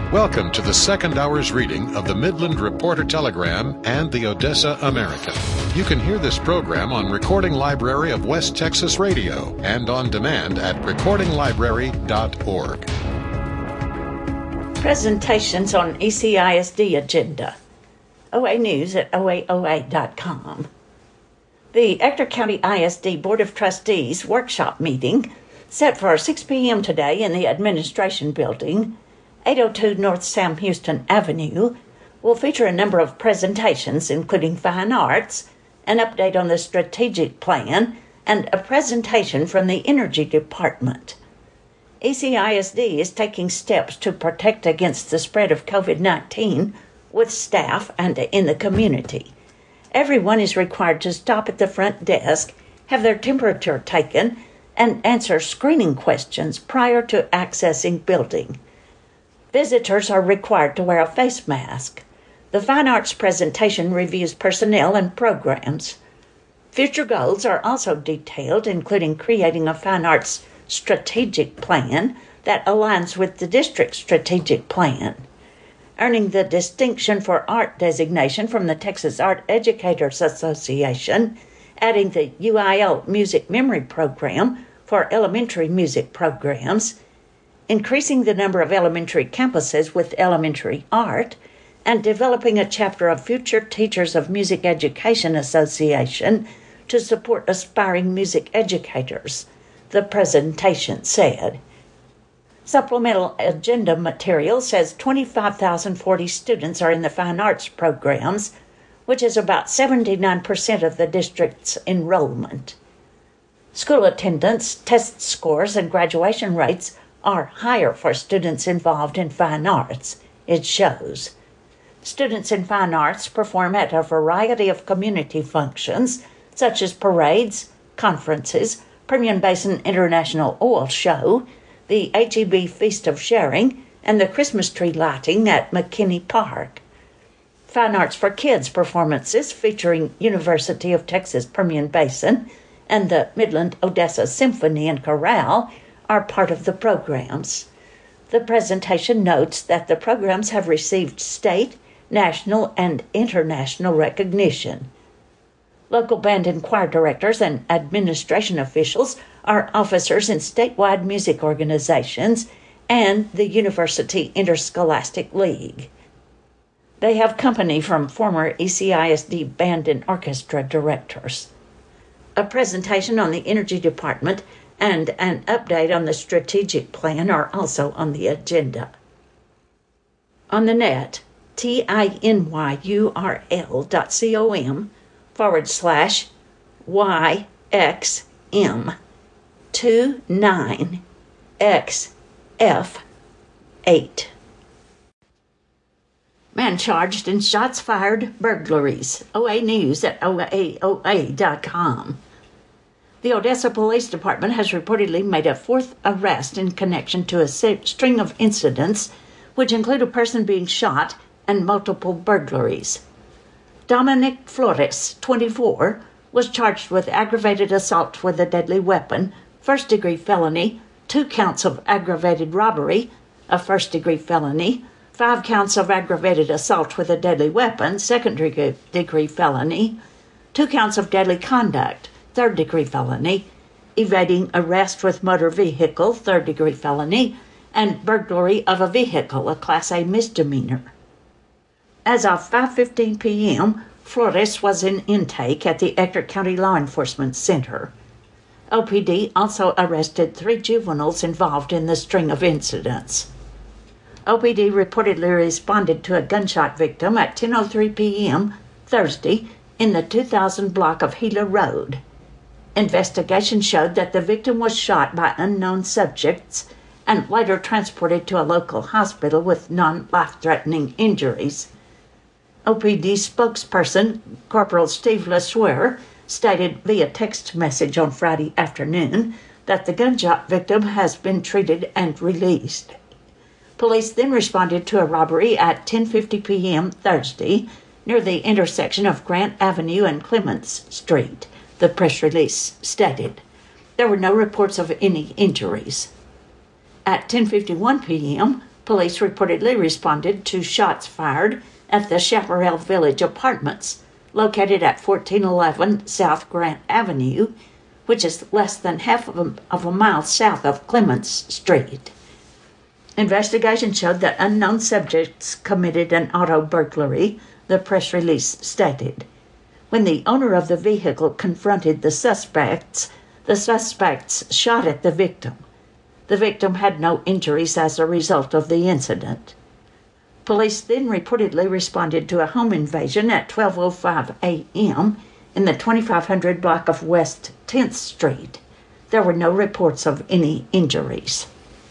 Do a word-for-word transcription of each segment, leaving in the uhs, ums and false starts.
Welcome to the second hour's reading of the Midland Reporter Telegram and the Odessa American. You can hear this program on Recording Library of West Texas Radio and on demand at recording library dot org. Presentations on E C I S D agenda. O A News at O A O A dot com. The Ector County I S D Board of Trustees workshop meeting, set for six p.m. today in the Administration Building, eight oh two North Sam Houston Avenue, will feature a number of presentations, including fine arts, an update on the strategic plan, and a presentation from the Energy Department. E C I S D is taking steps to protect against the spread of covid nineteen with staff and in the community. Everyone is required to stop at the front desk, have their temperature taken, and answer screening questions prior to accessing building. Visitors are required to wear a face mask. The Fine Arts presentation reviews personnel and programs. Future goals are also detailed, including creating a Fine Arts strategic plan that aligns with the district's strategic plan, earning the Distinction for Art designation from the Texas Art Educators Association, adding the U I L Music Memory Program for elementary music programs, increasing the number of elementary campuses with elementary art, and developing a chapter of Future Teachers of Music Education Association to support aspiring music educators, the presentation said. Supplemental agenda material says twenty-five thousand forty students are in the fine arts programs, which is about seventy-nine percent of the district's enrollment. School attendance, test scores, and graduation rates are higher for students involved in fine arts, it shows. Students in fine arts perform at a variety of community functions, such as parades, conferences, Permian Basin International Oil Show, the H E B Feast of Sharing, and the Christmas tree lighting at McKinney Park. Fine Arts for Kids performances featuring University of Texas Permian Basin and the Midland Odessa Symphony and Chorale are part of the programs. The presentation notes that the programs have received state, national, and international recognition. Local band and choir directors and administration officials are officers in statewide music organizations and the University Interscholastic League. They have company from former E C I S D band and orchestra directors. A presentation on the Energy Department and an update on the strategic plan are also on the agenda. On the net, tinyurl dot com forward slash YXM two nine X F eight. Man charged in shots fired burglaries. O A News at O A O A dot com. The Odessa Police Department has reportedly made a fourth arrest in connection to a string of incidents, which include a person being shot and multiple burglaries. Dominic Flores, twenty-four, was charged with aggravated assault with a deadly weapon, first-degree felony, two counts of aggravated robbery, a first-degree felony, five counts of aggravated assault with a deadly weapon, second-degree felony, two counts of deadly conduct, third-degree felony, evading arrest with motor vehicle, third-degree felony, and burglary of a vehicle, a Class A misdemeanor. As of five fifteen p.m., Flores was in intake at the Ector County Law Enforcement Center. O P D also arrested three juveniles involved in the string of incidents. O P D reportedly responded to a gunshot victim at ten oh three p.m. Thursday in the two thousand block of Gila Road. Investigation showed that the victim was shot by unknown subjects and later transported to a local hospital with non-life-threatening injuries. O P D spokesperson Corporal Steve LeSueur stated via text message on Friday afternoon that the gunshot victim has been treated and released. Police then responded to a robbery at ten fifty p.m. Thursday near the intersection of Grant Avenue and Clements Street, the press release stated. There were no reports of any injuries. At ten fifty-one p.m., Police reportedly responded to shots fired at the Chaparral Village Apartments, located at fourteen eleven South Grant Avenue, which is less than half of a, of a mile south of Clements Street. Investigation showed that unknown subjects committed an auto burglary, the press release stated. When the owner of the vehicle confronted the suspects, the suspects shot at the victim. The victim had no injuries as a result of the incident. Police then reportedly responded to a home invasion at twelve oh five a.m. in the twenty-five hundred block of West tenth Street. There were no reports of any injuries.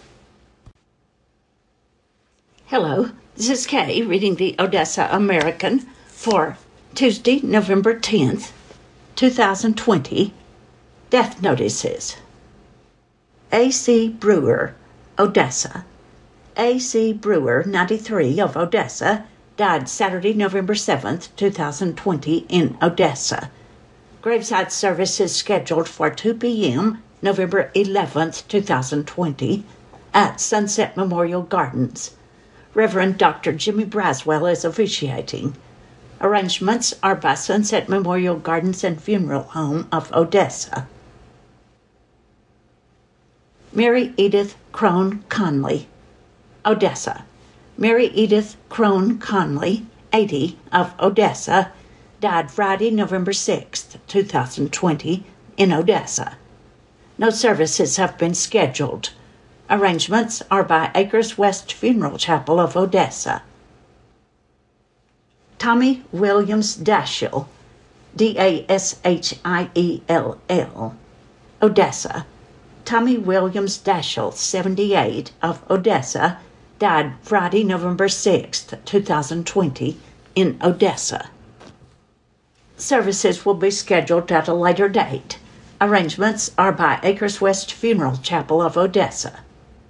Hello, this is Kay reading the Odessa American for Tuesday, November tenth, twenty twenty. Death notices. A C Brewer, Odessa. A C Brewer, ninety-three, of Odessa, died Saturday, November seventh, twenty twenty, in Odessa. Graveside service is scheduled for two p.m., November eleventh, twenty twenty, at Sunset Memorial Gardens. Reverend Doctor Jimmy Braswell is officiating. Arrangements are by Sunset Memorial Gardens and Funeral Home of Odessa. Mary Edith Crone Conley, Odessa. Mary Edith Crone Conley, eighty, of Odessa, died Friday, November sixth, twenty twenty, in Odessa. No services have been scheduled. Arrangements are by Acres West Funeral Chapel of Odessa. Tommy Williams Dashiell, D A S H I E L L, Odessa. Tommy Williams Dashiell, seventy-eight, of Odessa, died Friday, November sixth, twenty twenty, in Odessa. Services will be scheduled at a later date. Arrangements are by Acres West Funeral Chapel of Odessa.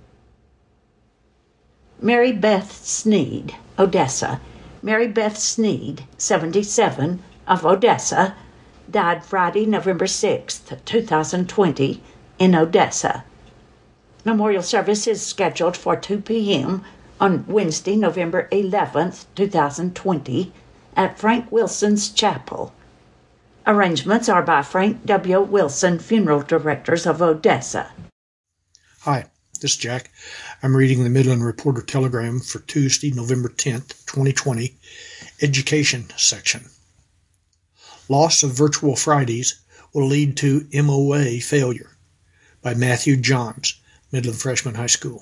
Mary Beth Sneed, Odessa. Mary Beth Sneed, seventy-seven, of Odessa, died Friday, November sixth, twenty twenty, in Odessa. Memorial service is scheduled for two p.m. on Wednesday, November eleventh, twenty twenty, at Frank Wilson's Chapel. Arrangements are by Frank W. Wilson, Funeral Directors of Odessa. Hi, this is Jack. I'm reading the Midland Reporter Telegram for Tuesday, November tenth, twenty twenty, Education section. Loss of virtual Fridays will lead to M O A failure, by Matthew Johns, Midland Freshman High School.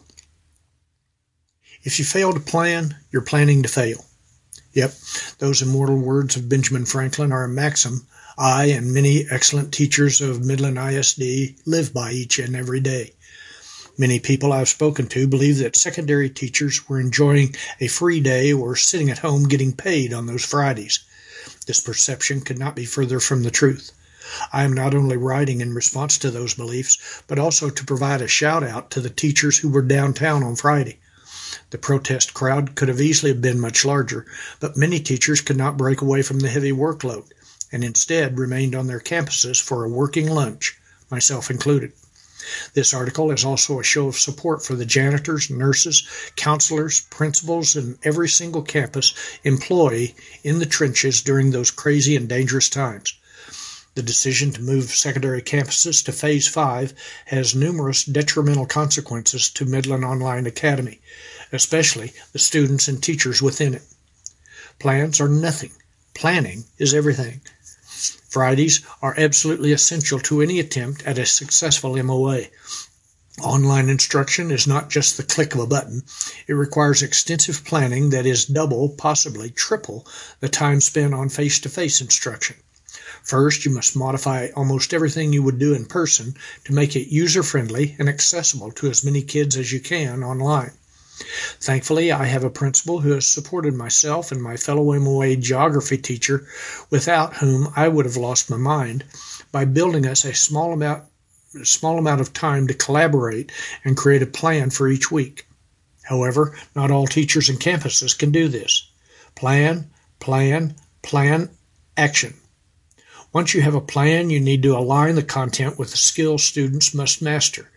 If you fail to plan, you're planning to fail. Yep, those immortal words of Benjamin Franklin are a maxim I and many excellent teachers of Midland I S D live by each and every day. Many people I've spoken to believe that secondary teachers were enjoying a free day or sitting at home getting paid on those Fridays. This perception could not be further from the truth. I am not only writing in response to those beliefs, but also to provide a shout-out to the teachers who were downtown on Friday. The protest crowd could have easily been much larger, but many teachers could not break away from the heavy workload, and instead remained on their campuses for a working lunch, myself included. This article is also a show of support for the janitors, nurses, counselors, principals, and every single campus employee in the trenches during those crazy and dangerous times. The decision to move secondary campuses to Phase five has numerous detrimental consequences to Midland Online Academy, especially the students and teachers within it. Plans are nothing. Planning is everything. Fridays are absolutely essential to any attempt at a successful M O A. Online instruction is not just the click of a button. It requires extensive planning that is double, possibly triple, the time spent on face-to-face instruction. First, you must modify almost everything you would do in person to make it user-friendly and accessible to as many kids as you can online. Thankfully, I have a principal who has supported myself and my fellow M O A geography teacher, without whom I would have lost my mind, by building us a small amount, small amount of time to collaborate and create a plan for each week. However, not all teachers and campuses can do this. Plan, plan, plan, action. Once you have a plan, you need to align the content with the skills students must master.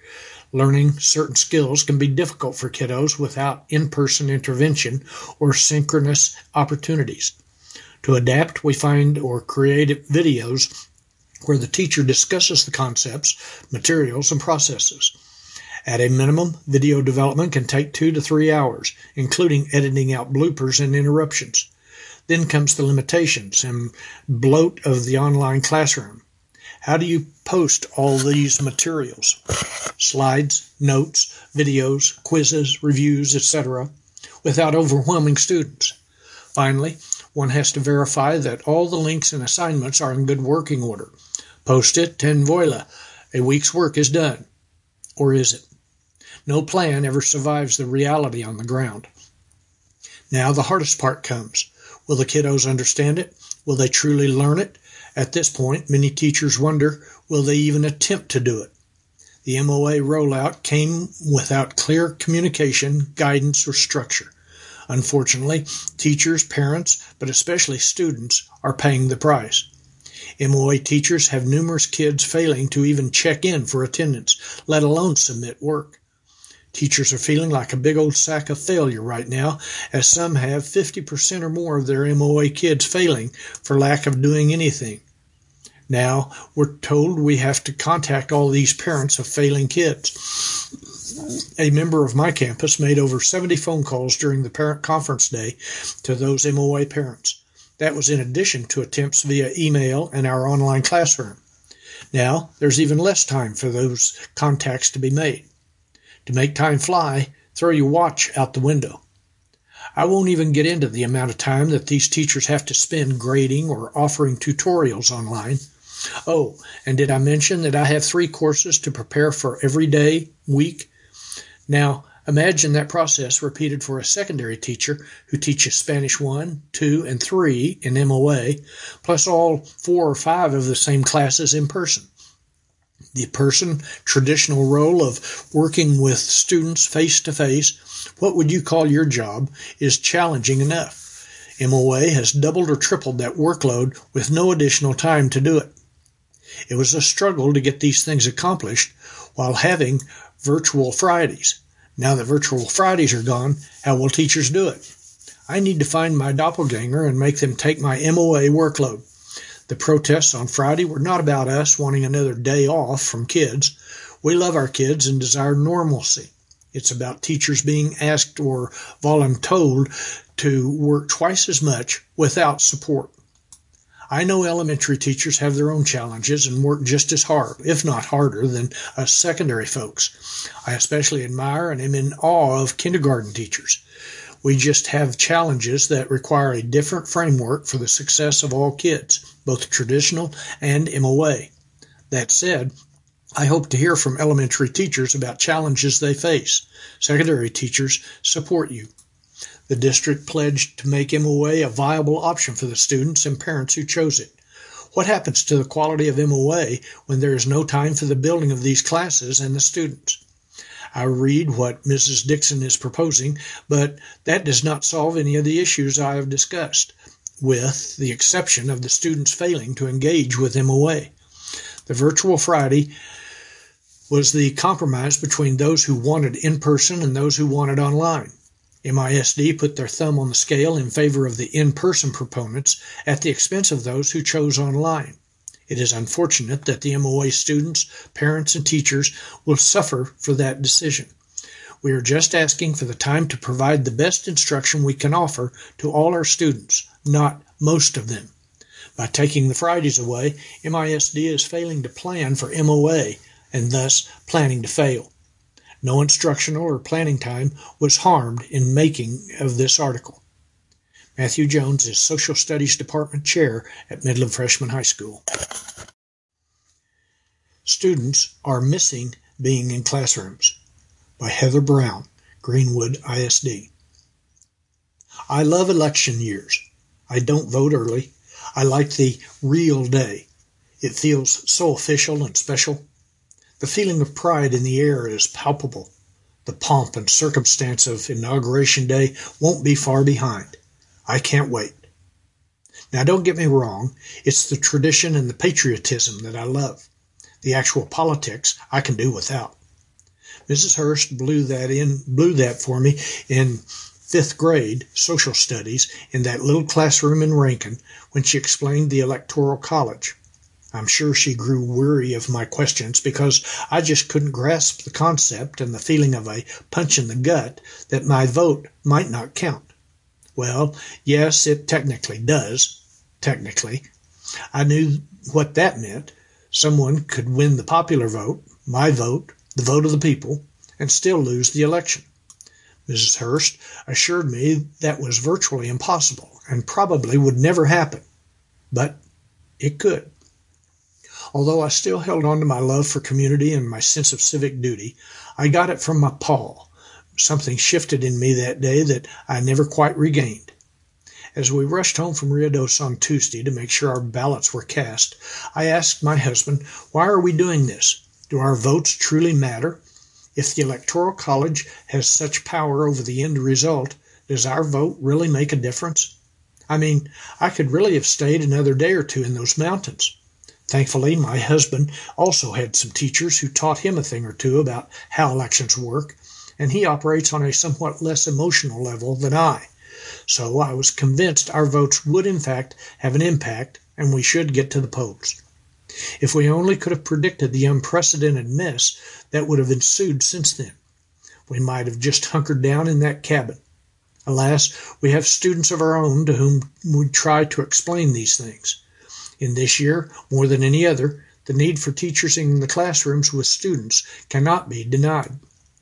Learning certain skills can be difficult for kiddos without in-person intervention or synchronous opportunities. To adapt, we find or create videos where the teacher discusses the concepts, materials, and processes. At a minimum, video development can take two to three hours, including editing out bloopers and interruptions. Then comes the limitations and bloat of the online classroom. How do you post all these materials? Slides, notes, videos, quizzes, reviews, et cetera, without overwhelming students. Finally, one has to verify that all the links and assignments are in good working order. Post it, and voila, a week's work is done. Or is it? No plan ever survives the reality on the ground. Now the hardest part comes. Will the kiddos understand it? Will they truly learn it? At this point, many teachers wonder, will they even attempt to do it? The M O A rollout came without clear communication, guidance, or structure. Unfortunately, teachers, parents, but especially students, are paying the price. M O A teachers have numerous kids failing to even check in for attendance, let alone submit work. Teachers are feeling like a big old sack of failure right now, as some have fifty percent or more of their M O A kids failing for lack of doing anything. Now, we're told we have to contact all these parents of failing kids. A member of my campus made over seventy phone calls during the parent conference day to those M O A parents. That was in addition to attempts via email and our online classroom. Now, there's even less time for those contacts to be made. To make time fly, throw your watch out the window. I won't even get into the amount of time that these teachers have to spend grading or offering tutorials online. Oh, and did I mention that I have three courses to prepare for every day, week? Now, imagine that process repeated for a secondary teacher who teaches Spanish one, two, and three in M O A, plus all four or five of the same classes in person. The person traditional role of working with students face-to-face, what would you call your job, is challenging enough. M O A has doubled or tripled that workload with no additional time to do it. It was a struggle to get these things accomplished while having virtual Fridays. Now that virtual Fridays are gone, how will teachers do it? I need to find my doppelganger and make them take my M O A workload. The protests on Friday were not about us wanting another day off from kids. We love our kids and desire normalcy. It's about teachers being asked or voluntold to work twice as much without support. I know elementary teachers have their own challenges and work just as hard, if not harder, than us secondary folks. I especially admire and am in awe of kindergarten teachers. We just have challenges that require a different framework for the success of all kids, both traditional and M O A. That said, I hope to hear from elementary teachers about challenges they face. Secondary teachers support you. The district pledged to make M O A a viable option for the students and parents who chose it. What happens to the quality of M O A when there is no time for the building of these classes and the students? I read what Missus Dixon is proposing, but that does not solve any of the issues I have discussed, with the exception of the students failing to engage with M O A. The virtual Friday was the compromise between those who wanted in-person and those who wanted online. M I S D put their thumb on the scale in favor of the in-person proponents at the expense of those who chose online. It is unfortunate that the M O A students, parents, and teachers will suffer for that decision. We are just asking for the time to provide the best instruction we can offer to all our students, not most of them. By taking the Fridays away, M I S D is failing to plan for M O A and thus planning to fail. No instructional or planning time was harmed in making of this article. Matthew Jones is Social Studies Department Chair at Midland Freshman High School. Students are missing being in classrooms by Heather Brown, Greenwood I S D. I love election years. I don't vote early. I like the real day. It feels so official and special. The feeling of pride in the air is palpable. The pomp and circumstance of Inauguration Day won't be far behind. I can't wait. Now, don't get me wrong. It's the tradition and the patriotism that I love. The actual politics I can do without. Missus Hurst blew that in, blew that for me in fifth grade social studies in that little classroom in Rankin when she explained the Electoral College. I'm sure she grew weary of my questions because I just couldn't grasp the concept and the feeling of a punch in the gut that my vote might not count. Well, yes, it technically does. Technically. I knew what that meant. Someone could win the popular vote, my vote, the vote of the people, and still lose the election. Missus Hurst assured me that was virtually impossible and probably would never happen. But it could. Although I still held on to my love for community and my sense of civic duty, I got it from my pa. Something shifted in me that day that I never quite regained. As we rushed home from Ruidoso on Tuesday to make sure our ballots were cast, I asked my husband, why are we doing this? Do our votes truly matter? If the Electoral College has such power over the end result, does our vote really make a difference? I mean, I could really have stayed another day or two in those mountains. Thankfully, my husband also had some teachers who taught him a thing or two about how elections work, and he operates on a somewhat less emotional level than I. So I was convinced our votes would in fact have an impact, and we should get to the polls. If we only could have predicted the unprecedented mess that would have ensued since then, we might have just hunkered down in that cabin. Alas, we have students of our own to whom we try to explain these things. In this year, more than any other, the need for teachers in the classrooms with students cannot be denied.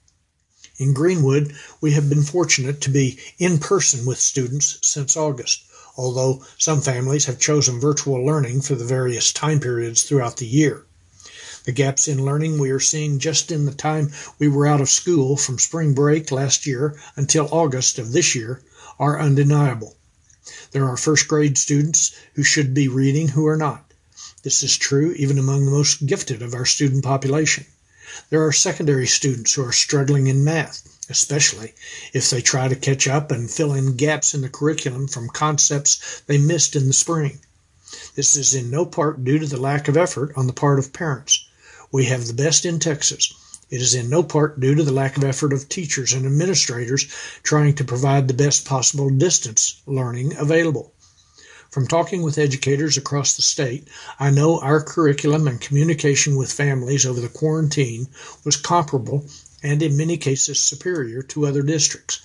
In Greenwood, we have been fortunate to be in person with students since August, although some families have chosen virtual learning for the various time periods throughout the year. The gaps in learning we are seeing just in the time we were out of school from spring break last year until August of this year are undeniable. There are first grade students who should be reading who are not. This is true even among the most gifted of our student population. There are secondary students who are struggling in math, especially if they try to catch up and fill in gaps in the curriculum from concepts they missed in the spring. This is in no part due to the lack of effort on the part of parents. We have the best in Texas. It is in no part due to the lack of effort of teachers and administrators trying to provide the best possible distance learning available. From talking with educators across the state, I know our curriculum and communication with families over the quarantine was comparable and in many cases superior to other districts.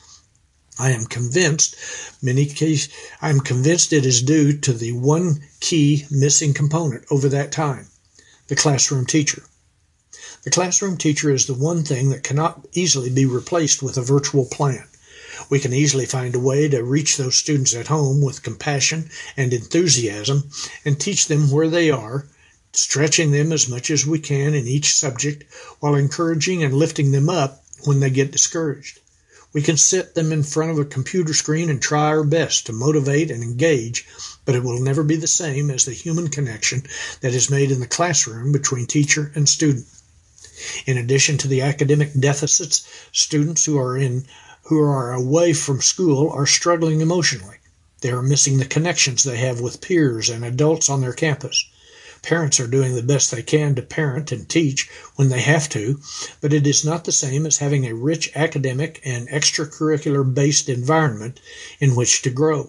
I am convinced many case, I am convinced it is due to the one key missing component over that time, the classroom teacher. The classroom teacher is the one thing that cannot easily be replaced with a virtual plan. We can easily find a way to reach those students at home with compassion and enthusiasm and teach them where they are, stretching them as much as we can in each subject while encouraging and lifting them up when they get discouraged. We can sit them in front of a computer screen and try our best to motivate and engage, but it will never be the same as the human connection that is made in the classroom between teacher and student. In addition to the academic deficits, students who are in who are away from school are struggling emotionally. They are missing the connections they have with peers and adults on their campus. Parents are doing the best they can to parent and teach when they have to, but it is not the same as having a rich academic and extracurricular-based environment in which to grow.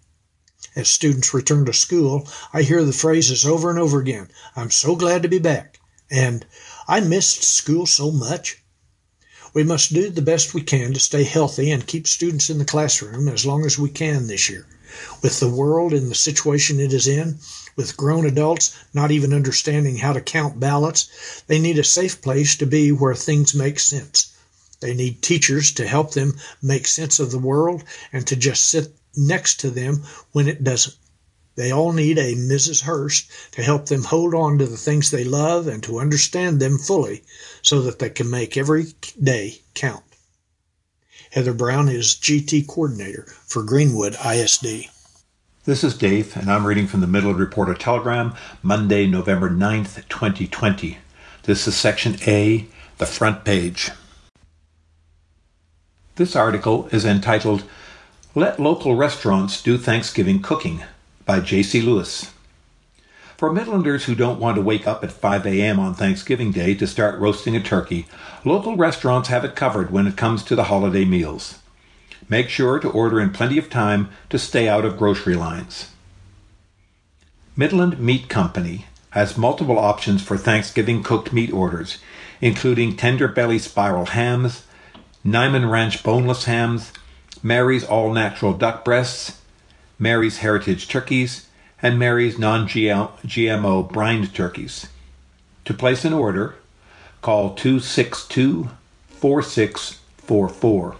As students return to school, I hear the phrases over and over again, "I'm so glad to be back," and "I missed school so much." We must do the best we can to stay healthy and keep students in the classroom as long as we can this year. With the world in the situation it is in, with grown adults not even understanding how to count ballots, they need a safe place to be where things make sense. They need teachers to help them make sense of the world and to just sit next to them when it doesn't. They all need a Missus Hurst to help them hold on to the things they love and to understand them fully so that they can make every day count. Heather Brown is G T Coordinator for Greenwood I S D. This is Dave, and I'm reading from the Midland Reporter Telegram, Monday, November ninth, twenty twenty. This is Section A, the front page. This article is entitled, "Let Local Restaurants Do Thanksgiving Cooking," by J C Lewis. For Midlanders who don't want to wake up at five a.m. on Thanksgiving Day to start roasting a turkey, local restaurants have it covered when it comes to the holiday meals. Make sure to order in plenty of time to stay out of grocery lines. Midland Meat Company has multiple options for Thanksgiving cooked meat orders, including Tender Belly Spiral Hams, Nyman Ranch Boneless Hams, Mary's All Natural Duck Breasts, Mary's Heritage Turkeys, and Mary's non-G M O Brined Turkeys. To place an order, call two six two, four six four four.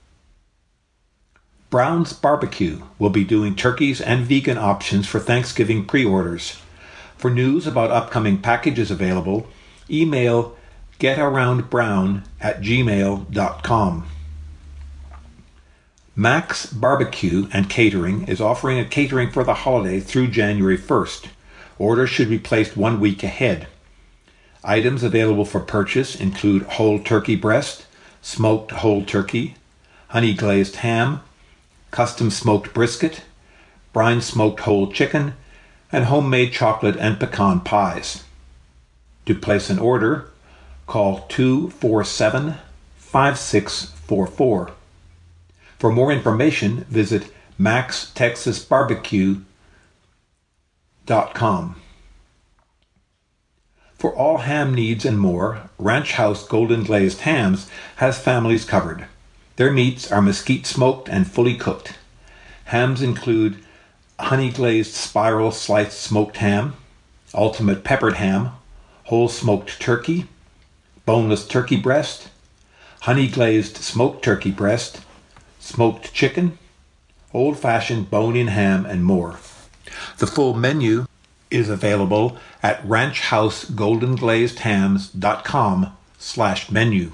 Brown's Barbecue will be doing turkeys and vegan options for Thanksgiving pre-orders. For news about upcoming packages available, email getaroundbrown at gmail dot com. Max Barbecue and Catering is offering a catering for the holiday through January first. Orders should be placed one week ahead. Items available for purchase include whole turkey breast, smoked whole turkey, honey glazed ham, custom smoked brisket, brine smoked whole chicken, and homemade chocolate and pecan pies. To place an order, call two four seven, five six four four. For more information, visit max texas barbecue dot com. For all ham needs and more, Ranch House Golden Glazed Hams has families covered. Their meats are mesquite smoked and fully cooked. Hams include honey glazed spiral sliced smoked ham, ultimate peppered ham, whole smoked turkey, boneless turkey breast, honey glazed smoked turkey breast, smoked chicken, old-fashioned bone-in ham, and more. The full menu is available at ranch house golden glazed hams dot com slash menu.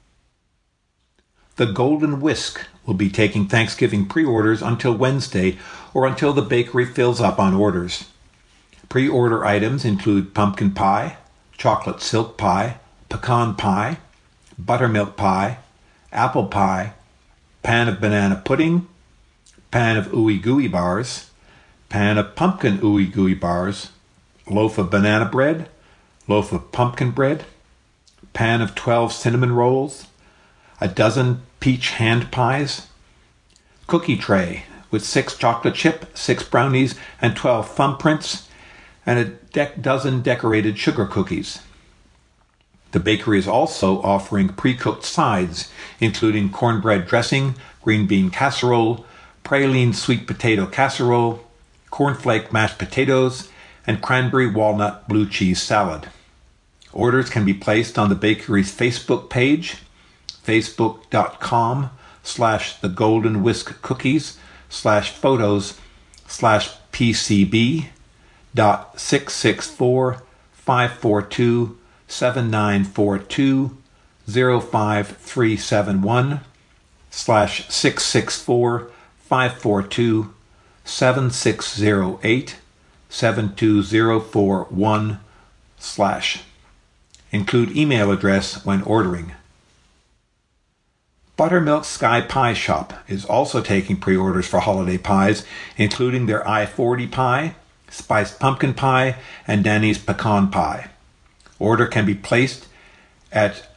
The Golden Whisk will be taking Thanksgiving pre-orders until Wednesday or until the bakery fills up on orders. Pre-order items include pumpkin pie, chocolate silk pie, pecan pie, buttermilk pie, apple pie, pan of banana pudding, pan of ooey gooey bars, pan of pumpkin ooey gooey bars, loaf of banana bread, loaf of pumpkin bread, pan of twelve cinnamon rolls, a dozen peach hand pies, cookie tray with six chocolate chip, six brownies, and twelve thumbprints, and a de- dozen decorated sugar cookies. The bakery is also offering pre-cooked sides, including cornbread dressing, green bean casserole, praline sweet potato casserole, cornflake mashed potatoes, and cranberry walnut blue cheese salad. Orders can be placed on the bakery's Facebook page, facebook.com slash the golden whisk cookies slash photos slash pcb dot six six four five four two seven nine four two zero five three seven one slash six six four five four two seven six zero eight seven two zero four one slash. Include email address when ordering. Buttermilk Sky Pie Shop is also taking pre-orders for holiday pies, including their I forty pie, spiced pumpkin pie, and Danny's pecan pie. Order can be placed at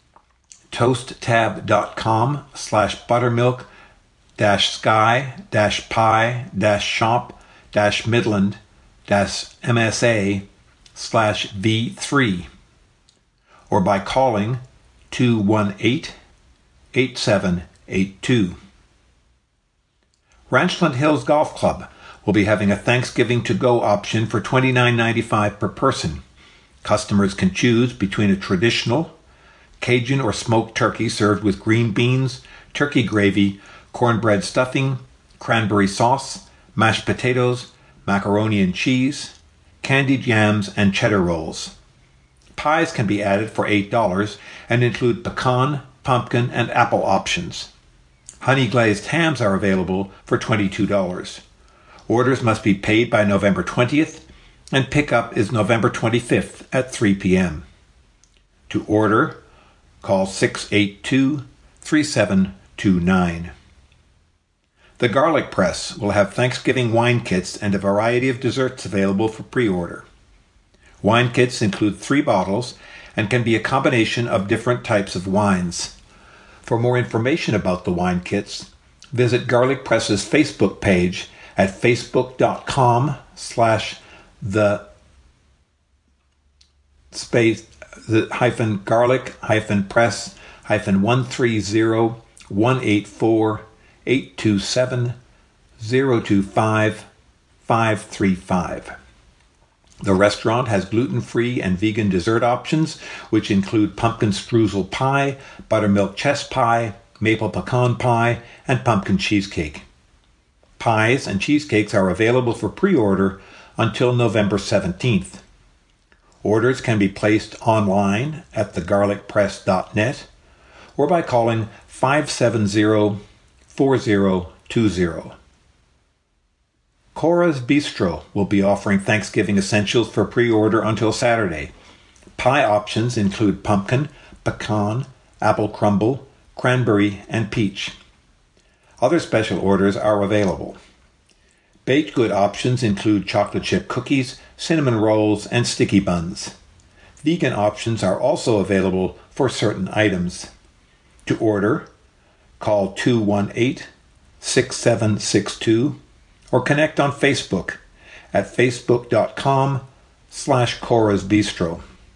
toasttab.com slash buttermilk dash sky dash pie dash shop dash midland dash msa slash v3 or by calling two one eight, eight seven eight two. Ranchland Hills Golf Club will be having a Thanksgiving to-go option for twenty-nine ninety-five per person. Customers can choose between a traditional, Cajun or smoked turkey served with green beans, turkey gravy, cornbread stuffing, cranberry sauce, mashed potatoes, macaroni and cheese, candied yams, and cheddar rolls. Pies can be added for eight dollars and include pecan, pumpkin, and apple options. Honey glazed hams are available for twenty-two dollars. Orders must be paid by November twentieth, and pickup is November twenty-fifth at three p.m. To order, call six eight two, three seven two nine. The Garlic Press will have Thanksgiving wine kits and a variety of desserts available for pre-order. Wine kits include three bottles and can be a combination of different types of wines. For more information about the wine kits, visit Garlic Press's Facebook page at facebook.com slash the space the hyphen garlic hyphen press hyphen one three zero one eight four eight two seven zero two five five three five. The restaurant has gluten-free and vegan dessert options, which include pumpkin streusel pie, buttermilk chess pie, maple pecan pie, and pumpkin cheesecake. Pies and cheesecakes are available for pre-order until November seventeenth. Orders can be placed online at the garlic press dot net or by calling five seven zero, four zero two zero. Cora's Bistro will be offering Thanksgiving essentials for pre-order until Saturday. Pie options include pumpkin, pecan, apple crumble, cranberry, and peach. Other special orders are available. Baked good options include chocolate chip cookies, cinnamon rolls, and sticky buns. Vegan options are also available for certain items. To order, call two one eight, six seven six two or connect on Facebook at facebook.com slash Cora's Bistro.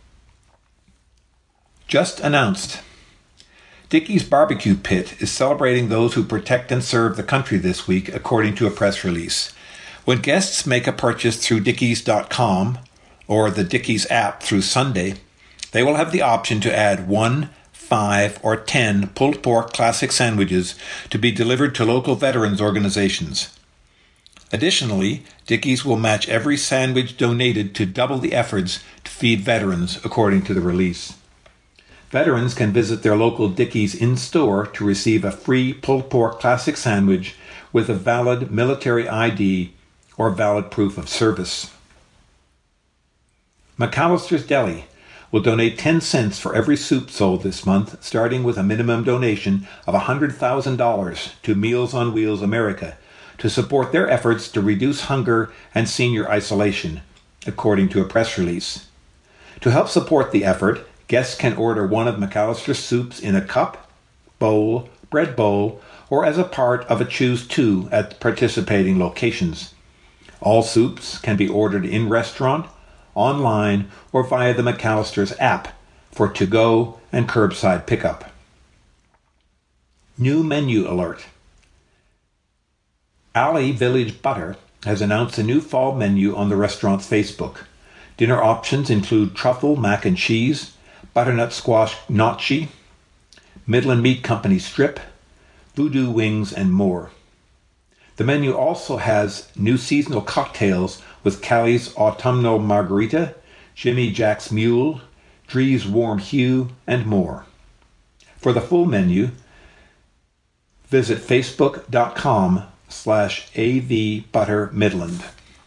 Just announced. Dickey's Barbecue Pit is celebrating those who protect and serve the country this week, according to a press release. When guests make a purchase through dickeys dot com or the Dickey's app through Sunday, they will have the option to add one, five, or ten pulled pork classic sandwiches to be delivered to local veterans organizations. Additionally, Dickey's will match every sandwich donated to double the efforts to feed veterans, according to the release. Veterans can visit their local Dickey's in-store to receive a free pulled pork classic sandwich with a valid military I D or valid proof of service. McAllister's Deli will donate ten cents for every soup sold this month, starting with a minimum donation of one hundred thousand dollars to Meals on Wheels America to support their efforts to reduce hunger and senior isolation, according to a press release. To help support the effort, guests can order one of McAllister's soups in a cup, bowl, bread bowl, or as a part of a Choose Two at participating locations. All soups can be ordered in-restaurant, online, or via the McAllister's app for to-go and curbside pickup. New menu alert. Alley Village Butter has announced a new fall menu on the restaurant's Facebook. Dinner options include truffle mac and cheese, butternut squash gnocchi, Midland Meat Company strip, voodoo wings, and more. The menu also has new seasonal cocktails with Callie's Autumnal Margarita, Jimmy Jack's Mule, Dree's Warm Hue, and more. For the full menu, visit facebook.com slash avbuttermidland.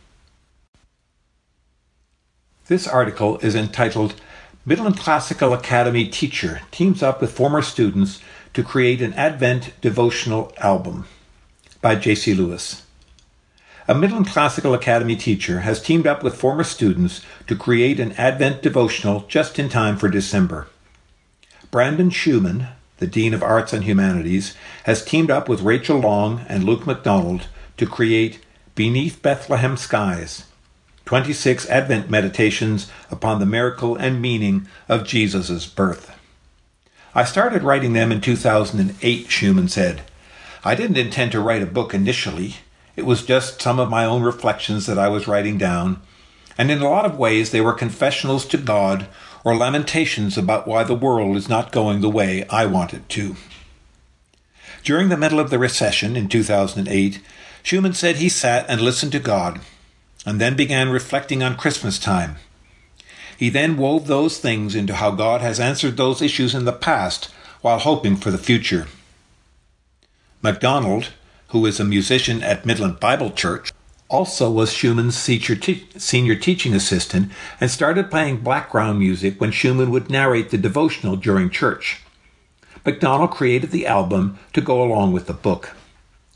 This article is entitled Midland Classical Academy Teacher Teams Up with Former Students to Create an Advent Devotional Album by J C Lewis. A Midland Classical Academy teacher has teamed up with former students to create an Advent devotional just in time for December. Brandon Schumann, the Dean of Arts and Humanities, has teamed up with Rachel Long and Luke MacDonald to create Beneath Bethlehem Skies, twenty-six Advent Meditations upon the miracle and meaning of Jesus' birth. I started writing them in two thousand eight, Schumann said. I didn't intend to write a book initially. It was just some of my own reflections that I was writing down, and in a lot of ways they were confessionals to God or lamentations about why the world is not going the way I want it to. During the middle of the recession in two thousand eight, Schumann said he sat and listened to God, and then began reflecting on Christmas time. He then wove those things into how God has answered those issues in the past while hoping for the future. MacDonald, who is a musician at Midland Bible Church, also was Schumann's senior teaching assistant and started playing background music when Schumann would narrate the devotional during church. MacDonald created the album to go along with the book.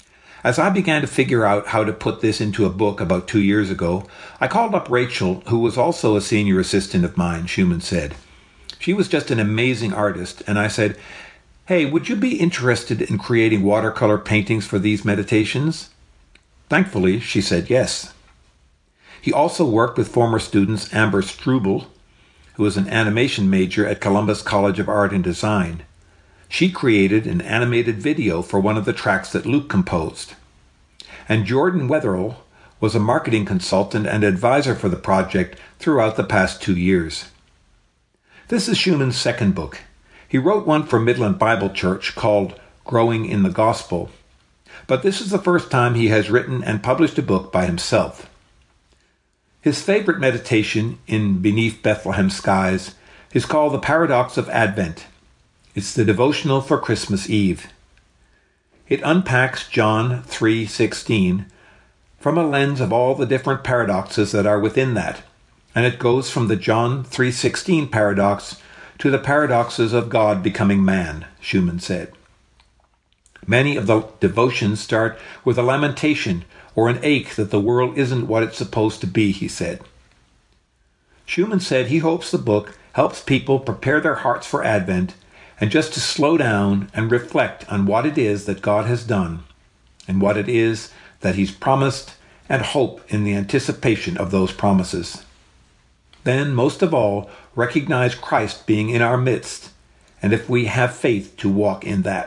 As I began to figure out how to put this into a book about two years ago, I called up Rachel, who was also a senior assistant of mine, Schumann said. She was just an amazing artist, and I said, "Hey, would you be interested in creating watercolor paintings for these meditations?" Thankfully, she said yes. He also worked with former students Amber Struble, who was an animation major at Columbus College of Art and Design. She created an animated video for one of the tracks that Luke composed. And Jordan Wetherell was a marketing consultant and advisor for the project throughout the past two years. This is Schumann's second book. He wrote one for Midland Bible Church called Growing in the Gospel, but this is the first time he has written and published a book by himself. His favorite meditation in Beneath Bethlehem Skies is called The Paradox of Advent. It's the devotional for Christmas Eve. It unpacks John three sixteen from a lens of all the different paradoxes that are within that, and it goes from the John three sixteen paradox to the paradoxes of God becoming man, Schumann said. Many of the devotions start with a lamentation or an ache that the world isn't what it's supposed to be, he said. Schumann said he hopes the book helps people prepare their hearts for Advent and just to slow down and reflect on what it is that God has done and what it is that he's promised, and hope in the anticipation of those promises. Then, most of all, recognize Christ being in our midst, and if we have faith to walk in that.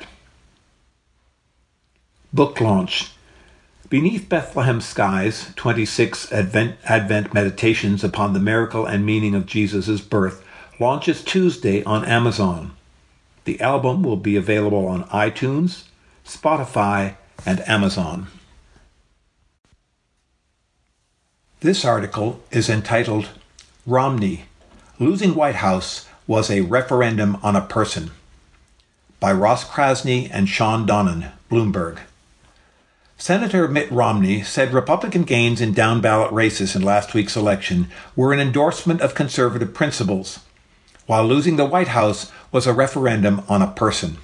Book launch. Beneath Bethlehem Skies, twenty-six Advent, Advent Meditations upon the Miracle and Meaning of Jesus' Birth, launches Tuesday on Amazon. The album will be available on iTunes, Spotify, and Amazon. This article is entitled Romney, Losing White House Was a Referendum on a Person, by Ross Krasny and Sean Donnan, Bloomberg. Senator Mitt Romney said Republican gains in down-ballot races in last week's election were an endorsement of conservative principles, while losing the White House was a referendum on a person.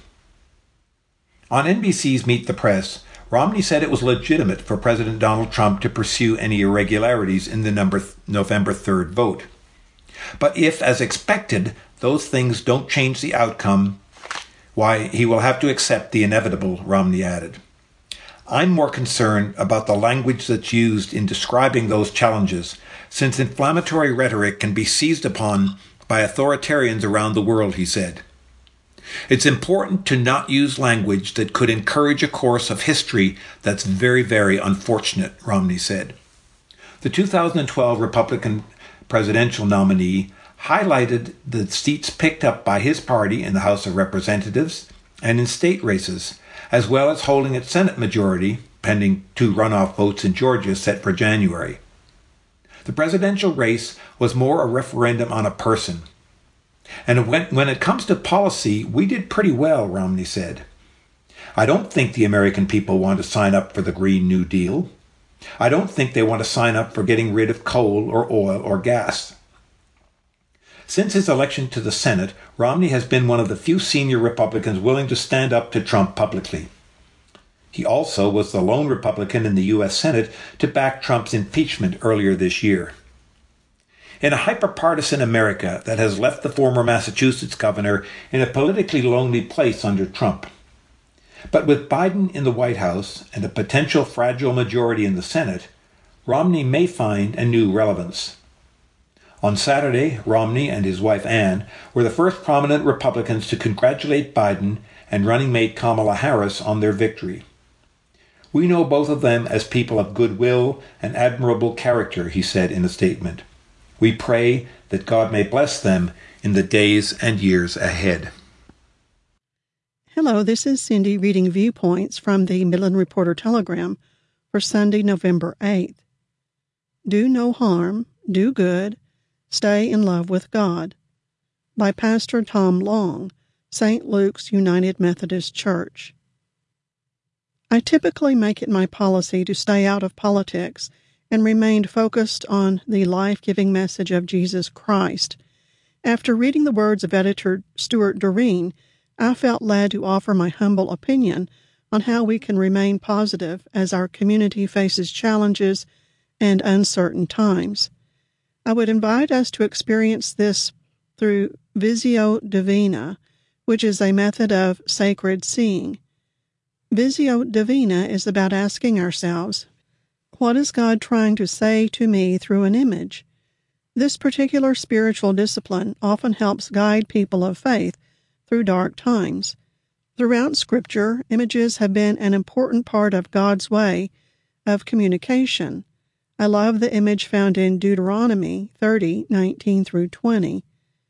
On N B C's Meet the Press, Romney said it was legitimate for President Donald Trump to pursue any irregularities in the November third vote. But if, as expected, those things don't change the outcome, why, he will have to accept the inevitable, Romney added. I'm more concerned about the language that's used in describing those challenges, since inflammatory rhetoric can be seized upon by authoritarians around the world, he said. It's important to not use language that could encourage a course of history that's very, very unfortunate, Romney said. The two thousand twelve Republican presidential nominee highlighted the seats picked up by his party in the House of Representatives and in state races, as well as holding its Senate majority, pending two runoff votes in Georgia set for January. The presidential race was more a referendum on a person. And when, when it comes to policy, we did pretty well, Romney said. I don't think the American people want to sign up for the Green New Deal. I don't think they want to sign up for getting rid of coal or oil or gas. Since his election to the Senate, Romney has been one of the few senior Republicans willing to stand up to Trump publicly. He also was the lone Republican in the U S Senate to back Trump's impeachment earlier this year. In a hyper-partisan America that has left the former Massachusetts governor in a politically lonely place under Trump. But with Biden in the White House and a potential fragile majority in the Senate, Romney may find a new relevance. On Saturday, Romney and his wife Ann were the first prominent Republicans to congratulate Biden and running mate Kamala Harris on their victory. We know both of them as people of goodwill and admirable character, he said in a statement. We pray that God may bless them in the days and years ahead. Hello, this is Cindy reading viewpoints from the Midland Reporter Telegram for Sunday, November eighth. Do no harm, do good, stay in love with God, by Pastor Tom Long, Saint Luke's United Methodist Church. I typically make it my policy to stay out of politics and remain focused on the life-giving message of Jesus Christ. After reading the words of editor Stuart Doreen, I felt led to offer my humble opinion on how we can remain positive as our community faces challenges and uncertain times. I would invite us to experience this through Visio Divina, which is a method of sacred seeing. Visio Divina is about asking ourselves, what is God trying to say to me through an image? This particular spiritual discipline often helps guide people of faith through dark times. Throughout Scripture, images have been an important part of God's way of communication. I love the image found in Deuteronomy thirty, nineteen through twenty.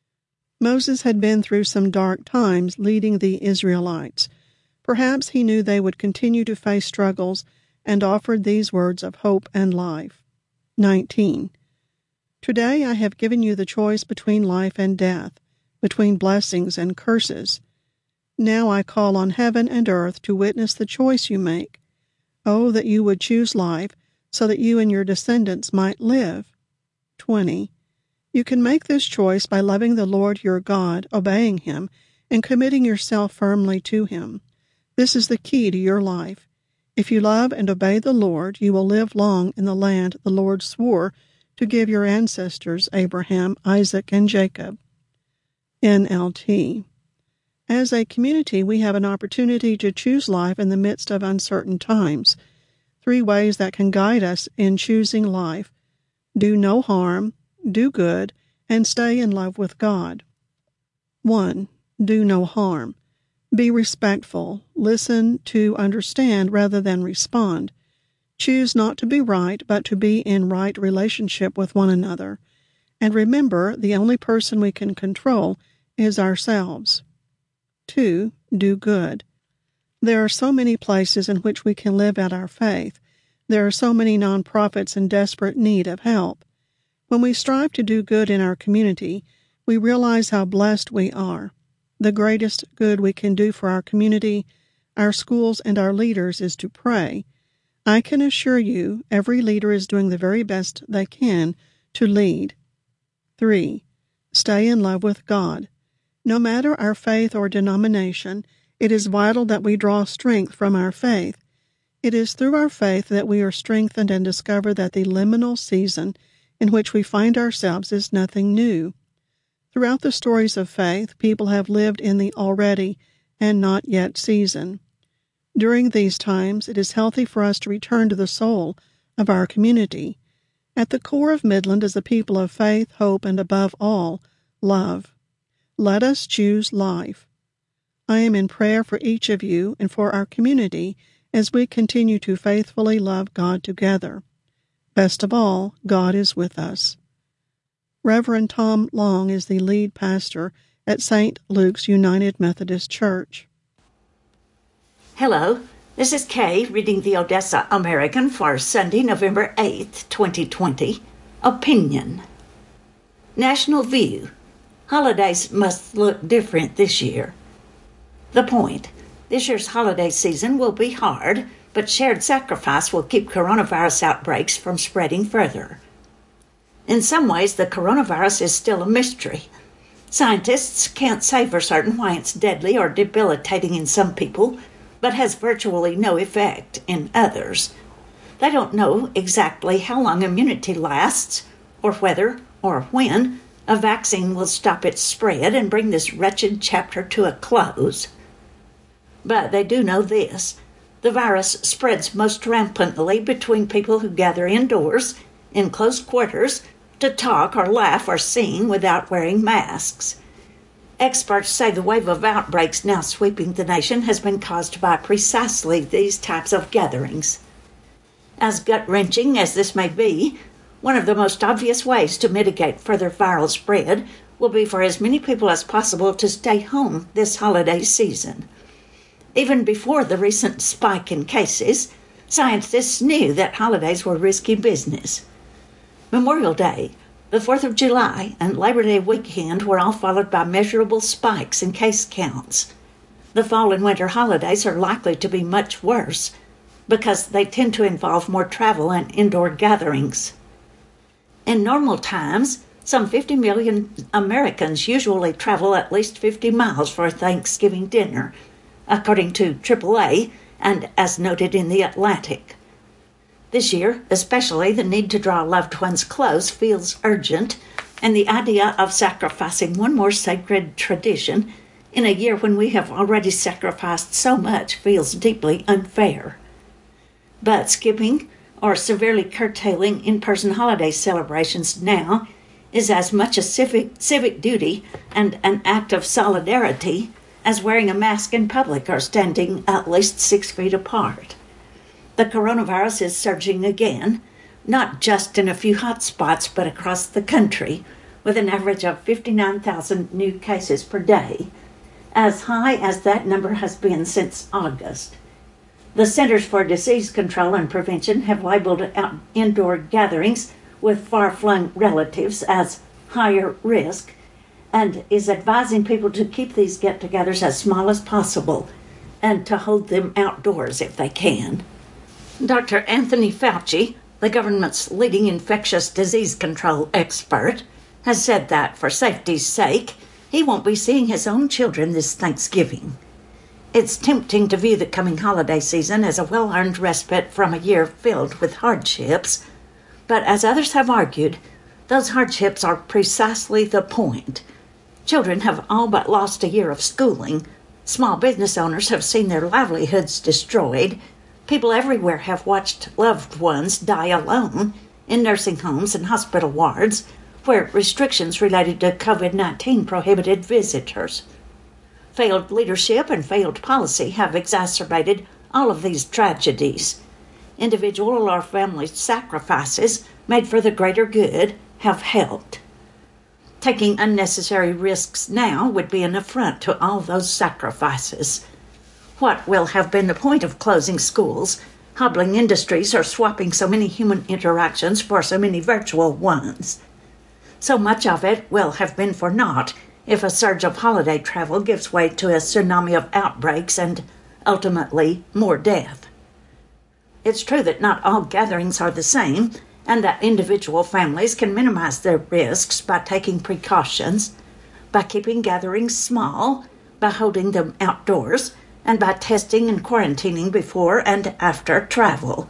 Moses had been through some dark times leading the Israelites. Perhaps he knew they would continue to face struggles and offered these words of hope and life. nineteen. Today I have given you the choice between life and death, between blessings and curses. Now I call on heaven and earth to witness the choice you make. Oh, that you would choose life, so that you and your descendants might live. twenty. You can make this choice by loving the Lord your God, obeying Him, and committing yourself firmly to Him. This is the key to your life. If you love and obey the Lord, you will live long in the land the Lord swore to give your ancestors Abraham, Isaac, and Jacob. N L T. As a community, we have an opportunity to choose life in the midst of uncertain times. Three ways that can guide us in choosing life: do no harm, do good, and stay in love with God. one. Do no harm. Be respectful. Listen to understand rather than respond. Choose not to be right, but to be in right relationship with one another. And remember, the only person we can control is ourselves. two. Do good. There are so many places in which we can live out our faith. There are so many nonprofits in desperate need of help. When we strive to do good in our community, we realize how blessed we are. The greatest good we can do for our community, our schools, and our leaders is to pray. I can assure you, every leader is doing the very best they can to lead. three. Stay in love with God. No matter our faith or denomination, it is vital that we draw strength from our faith. It is through our faith that we are strengthened and discover that the liminal season in which we find ourselves is nothing new. Throughout the stories of faith, people have lived in the already and not yet season. During these times, it is healthy for us to return to the soul of our community. At the core of Midland is a people of faith, hope, and above all, love. Let us choose life. I am in prayer for each of you and for our community as we continue to faithfully love God together. Best of all, God is with us. Reverend Tom Long is the lead pastor at Saint Luke's United Methodist Church. Hello, this is Kay reading the Odessa American for Sunday, November eighth, twenty twenty. Opinion. National View. Holidays must look different this year. The point. This year's holiday season will be hard, but shared sacrifice will keep coronavirus outbreaks from spreading further. In some ways, the coronavirus is still a mystery. Scientists can't say for certain why it's deadly or debilitating in some people, but has virtually no effect in others. They don't know exactly how long immunity lasts, or whether or when a vaccine will stop its spread and bring this wretched chapter to a close. But they do know this. The virus spreads most rampantly between people who gather indoors, in close quarters, to talk or laugh or sing without wearing masks. Experts say the wave of outbreaks now sweeping the nation has been caused by precisely these types of gatherings. As gut-wrenching as this may be, one of the most obvious ways to mitigate further viral spread will be for as many people as possible to stay home this holiday season. Even before the recent spike in cases, scientists knew that holidays were risky business. Memorial Day, the fourth of July, and Labor Day weekend were all followed by measurable spikes in case counts. The fall and winter holidays are likely to be much worse because they tend to involve more travel and indoor gatherings. In normal times, some fifty million Americans usually travel at least fifty miles for a Thanksgiving dinner, according to triple A and as noted in The Atlantic. This year, especially, the need to draw loved ones close feels urgent, and the idea of sacrificing one more sacred tradition in a year when we have already sacrificed so much feels deeply unfair. But skipping or severely curtailing in-person holiday celebrations now is as much a civic, civic duty and an act of solidarity as wearing a mask in public or standing at least six feet apart. The coronavirus is surging again, not just in a few hot spots, but across the country, with an average of fifty-nine thousand new cases per day, as high as that number has been since August. The Centers for Disease Control and Prevention have labeled out indoor gatherings with far-flung relatives as higher risk, and is advising people to keep these get-togethers as small as possible and to hold them outdoors if they can. Doctor Anthony Fauci, the government's leading infectious disease control expert, has said that, for safety's sake, he won't be seeing his own children this Thanksgiving. It's tempting to view the coming holiday season as a well-earned respite from a year filled with hardships, but as others have argued, those hardships are precisely the point. Children have all but lost a year of schooling, small business owners have seen their livelihoods destroyed, people everywhere have watched loved ones die alone in nursing homes and hospital wards, where restrictions related to COVID nineteen prohibited visitors. Failed leadership and failed policy have exacerbated all of these tragedies. Individual or family sacrifices made for the greater good have helped. Taking unnecessary risks now would be an affront to all those sacrifices. What will have been the point of closing schools, hobbling industries, or swapping so many human interactions for so many virtual ones? So much of it will have been for naught if a surge of holiday travel gives way to a tsunami of outbreaks and, ultimately, more death. It's true that not all gatherings are the same, and that individual families can minimize their risks by taking precautions, by keeping gatherings small, by holding them outdoors, and by testing and quarantining before and after travel.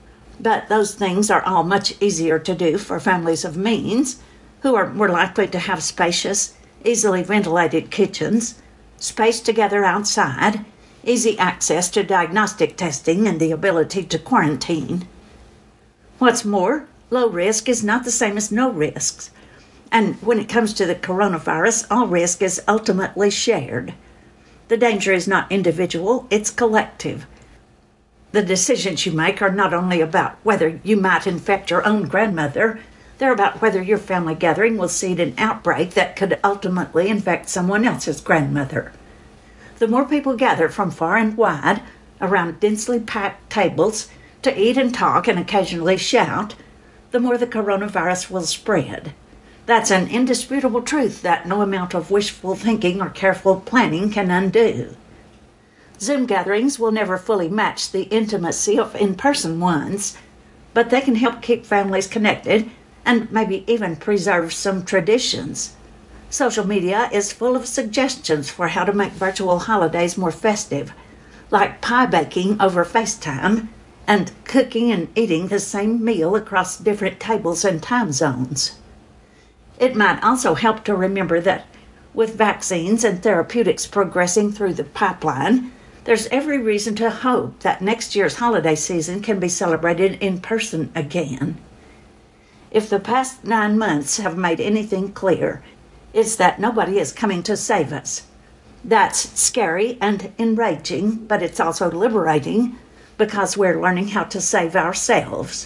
But those things are all much easier to do for families of means, who are more likely to have spacious, easily ventilated kitchens, space to gather outside, easy access to diagnostic testing, and the ability to quarantine. What's more, low risk is not the same as no risks. And when it comes to the coronavirus, all risk is ultimately shared. The danger is not individual, it's collective. The decisions you make are not only about whether you might infect your own grandmother, they're about whether your family gathering will seed an outbreak that could ultimately infect someone else's grandmother. The more people gather from far and wide around densely packed tables to eat and talk and occasionally shout, the more the coronavirus will spread. That's an indisputable truth that no amount of wishful thinking or careful planning can undo. Zoom gatherings will never fully match the intimacy of in-person ones, but they can help keep families connected and maybe even preserve some traditions. Social media is full of suggestions for how to make virtual holidays more festive, like pie baking over FaceTime and cooking and eating the same meal across different tables and time zones. It might also help to remember that with vaccines and therapeutics progressing through the pipeline, there's every reason to hope that next year's holiday season can be celebrated in person again. If the past nine months have made anything clear, it's that nobody is coming to save us. That's scary and enraging, but it's also liberating because we're learning how to save ourselves.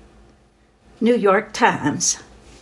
New York Times.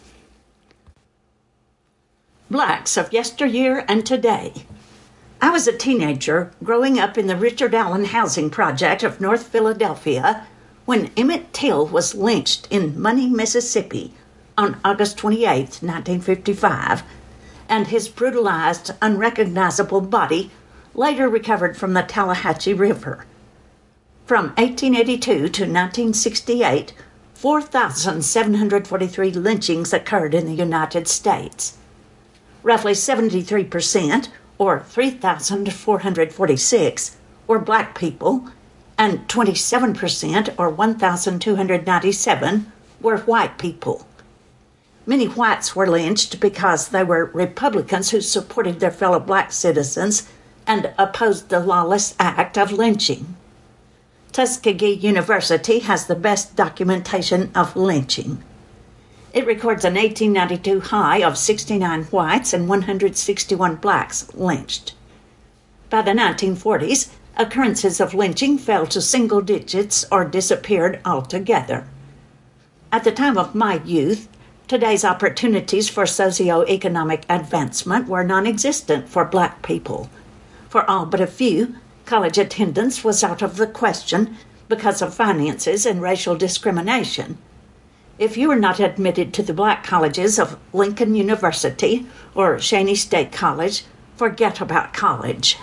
Blacks of yesteryear and today. I was a teenager growing up in the Richard Allen Housing Project of North Philadelphia when Emmett Till was lynched in Money, Mississippi on August twenty-eighth, nineteen fifty-five, and his brutalized, unrecognizable body later recovered from the Tallahatchie River. From eighteen eighty-two to nineteen sixty-eight, four thousand seven hundred forty-three lynchings occurred in the United States. Roughly seventy-three percent, or three thousand four hundred forty-six, were black people, and twenty-seven percent, or one thousand two hundred ninety-seven, were white people. Many whites were lynched because they were Republicans who supported their fellow black citizens and opposed the lawless act of lynching. Tuskegee University has the best documentation of lynching. It records an eighteen ninety-two high of sixty-nine whites and one hundred sixty-one blacks lynched. By the nineteen forties, occurrences of lynching fell to single digits or disappeared altogether. At the time of my youth, today's opportunities for socioeconomic advancement were non-existent for black people. For all but a few, college attendance was out of the question because of finances and racial discrimination. If you were not admitted to the black colleges of Lincoln University or Cheney State College, forget about college.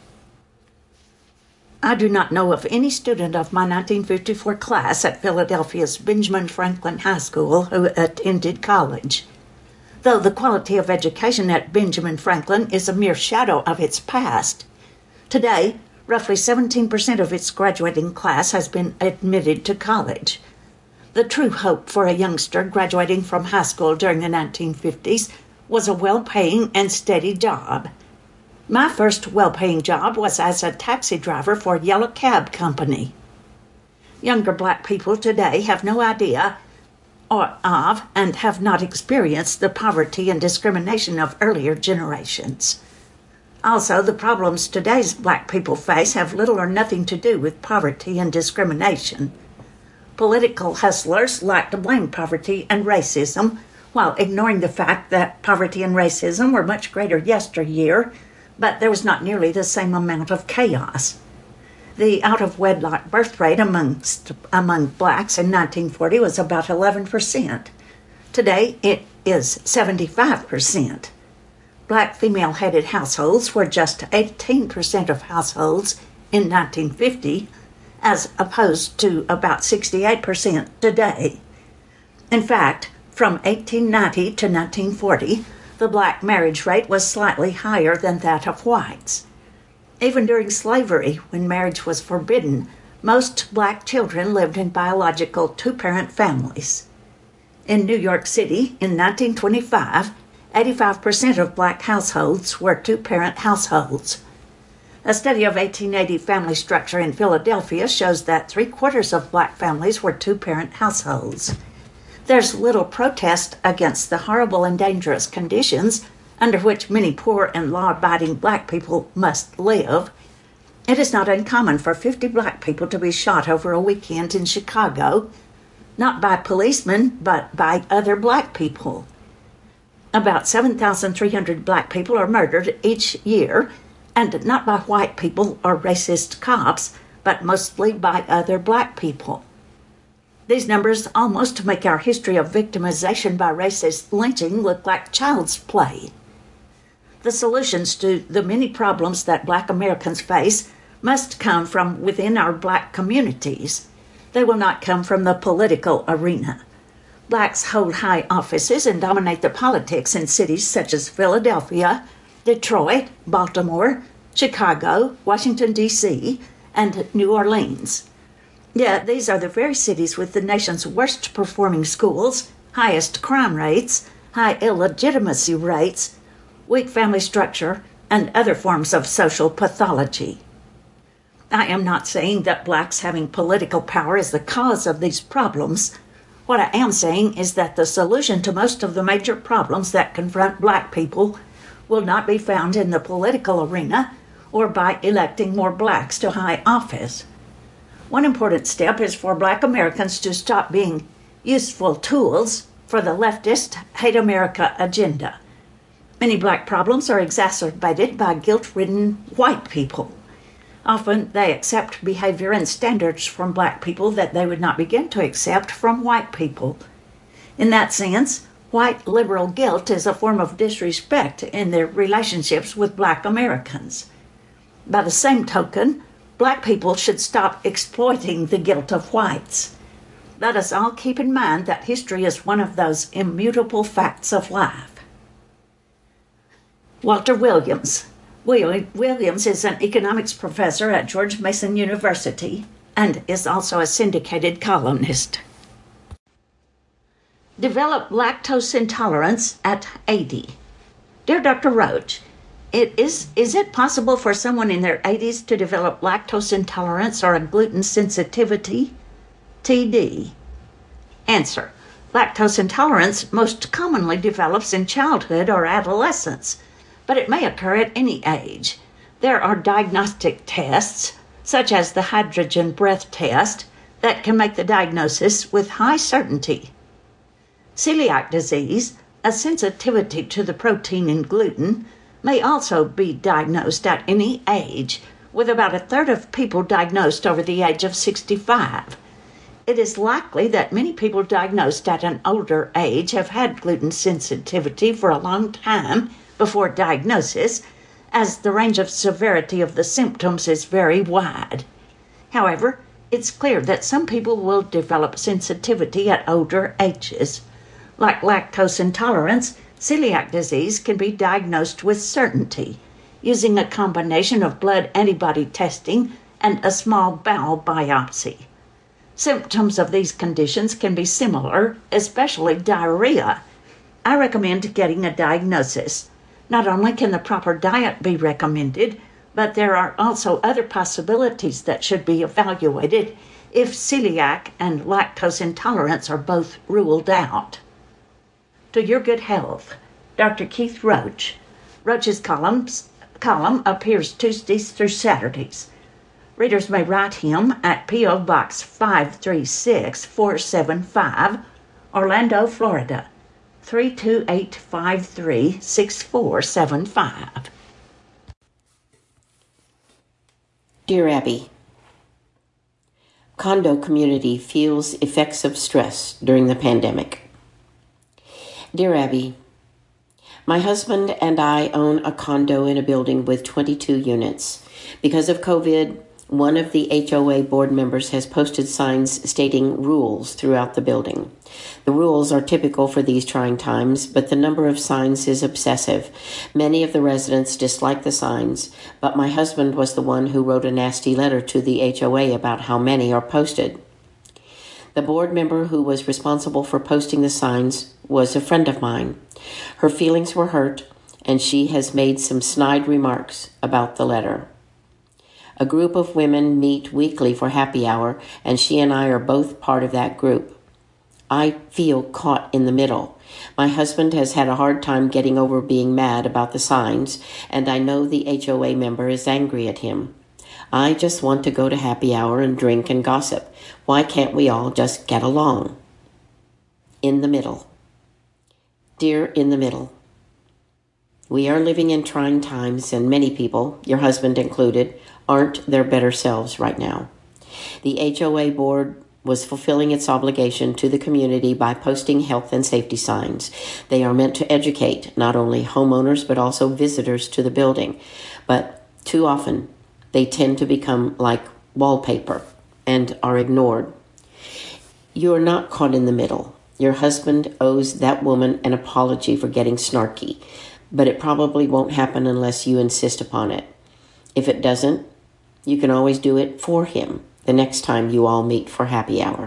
I do not know of any student of my nineteen fifty-four class at Philadelphia's Benjamin Franklin High School who attended college. Though the quality of education at Benjamin Franklin is a mere shadow of its past, today, roughly seventeen percent of its graduating class has been admitted to college. The true hope for a youngster graduating from high school during the nineteen fifties was a well-paying and steady job. My first well-paying job was as a taxi driver for Yellow Cab Company. Younger black people today have no idea or of and have not experienced the poverty and discrimination of earlier generations. Also, the problems today's black people face have little or nothing to do with poverty and discrimination. Political hustlers like to blame poverty and racism while ignoring the fact that poverty and racism were much greater yesteryear, but there was not nearly the same amount of chaos. The out-of-wedlock birth rate amongst, among blacks in nineteen forty was about eleven percent. Today, it is seventy-five percent. Black female-headed households were just eighteen percent of households in nineteen fifty, as opposed to about sixty-eight percent today. In fact, from eighteen ninety to nineteen forty, the black marriage rate was slightly higher than that of whites. Even during slavery, when marriage was forbidden, most black children lived in biological two-parent families. In New York City, in nineteen twenty-five, eighty-five percent of black households were two-parent households. A study of eighteen eighty family structure in Philadelphia shows that three-quarters of black families were two-parent households. There's little protest against the horrible and dangerous conditions under which many poor and law-abiding black people must live. It is not uncommon for fifty black people to be shot over a weekend in Chicago, not by policemen, but by other black people. About seven thousand three hundred black people are murdered each year, and not by white people or racist cops, but mostly by other black people. These numbers almost make our history of victimization by racist lynching look like child's play. The solutions to the many problems that black Americans face must come from within our black communities. They will not come from the political arena. Blacks hold high offices and dominate the politics in cities such as Philadelphia, Detroit, Baltimore, Chicago, Washington, D C, and New Orleans. Yet these are the very cities with the nation's worst performing schools, highest crime rates, high illegitimacy rates, weak family structure, and other forms of social pathology. I am not saying that blacks having political power is the cause of these problems. What I am saying is that the solution to most of the major problems that confront black people will not be found in the political arena or by electing more blacks to high office. One important step is for black Americans to stop being useful tools for the leftist hate America agenda. Many black problems are exacerbated by guilt-ridden white people. Often they accept behavior and standards from black people that they would not begin to accept from white people. In that sense, white liberal guilt is a form of disrespect in their relationships with black Americans. By the same token, black people should stop exploiting the guilt of whites. Let us all keep in mind that history is one of those immutable facts of life. Walter Williams. Williams is an economics professor at George Mason University, and is also a syndicated columnist. Develop lactose intolerance at eighty. Dear Doctor Roach, it is, is it possible for someone in their eighties to develop lactose intolerance or a gluten sensitivity? T D. Answer. Lactose intolerance most commonly develops in childhood or adolescence, but it may occur at any age. There are diagnostic tests, such as the hydrogen breath test, that can make the diagnosis with high certainty. Celiac disease, a sensitivity to the protein in gluten, may also be diagnosed at any age, with about a third of people diagnosed over the age of sixty-five. It is likely that many people diagnosed at an older age have had gluten sensitivity for a long time before diagnosis, as the range of severity of the symptoms is very wide. However, it's clear that some people will develop sensitivity at older ages. Like lactose intolerance, celiac disease can be diagnosed with certainty using a combination of blood antibody testing and a small bowel biopsy. Symptoms of these conditions can be similar, especially diarrhea. I recommend getting a diagnosis. Not only can the proper diet be recommended, but there are also other possibilities that should be evaluated if celiac and lactose intolerance are both ruled out. To your good health, Doctor Keith Roach. Roach's columns, column appears Tuesdays through Saturdays. Readers may write him at P O. Box five three six four seven five, Orlando, Florida, three two eight five three, six four seven five. Dear Abby, condo community feels effects of stress during the pandemic. Dear Abby, my husband and I own a condo in a building with twenty-two units. Because of COVID, one of the H O A board members has posted signs stating rules throughout the building. The rules are typical for these trying times, but the number of signs is obsessive. Many of the residents dislike the signs, but my husband was the one who wrote a nasty letter to the H O A about how many are posted. The board member who was responsible for posting the signs was a friend of mine. Her feelings were hurt, and she has made some snide remarks about the letter. A group of women meet weekly for happy hour, and she and I are both part of that group. I feel caught in the middle. My husband has had a hard time getting over being mad about the signs, and I know the H O A member is angry at him. I just want to go to happy hour and drink and gossip. Why can't we all just get along? In the middle. Dear In the Middle, we are living in trying times, and many people, your husband included, aren't their better selves right now. The H O A board was fulfilling its obligation to the community by posting health and safety signs. They are meant to educate not only homeowners but also visitors to the building. But too often, they tend to become like wallpaper and are ignored. You are not caught in the middle. Your husband owes that woman an apology for getting snarky, but it probably won't happen unless you insist upon it. If it doesn't, you can always do it for him the next time you all meet for happy hour.